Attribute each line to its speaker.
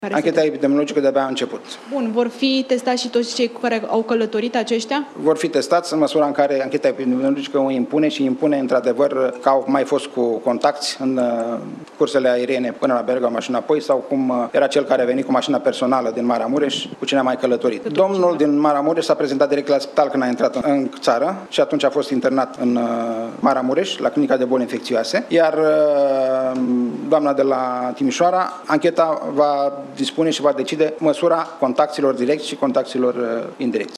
Speaker 1: Ancheta epidemiologică de-abia a început.
Speaker 2: Bun, vor fi testați și toți cei care au călătorit aceștia?
Speaker 1: Vor fi testați în măsura în care ancheta epidemiologică o impune și impune într-adevăr că au mai fost cu contacti în cursele aeriene până la Bergamo și înapoi sau cum era cel care a venit cu mașina personală din Maramureș, cu cine a mai călătorit. Domnul din Maramureș s-a prezentat direct la spital când a intrat în țară și atunci a fost internat în Maramureș, la clinica de boli infecțioase, iar doamna de la Timișoara, ancheta va dispune și va decide măsura contactilor direcți și contactilor indirecți.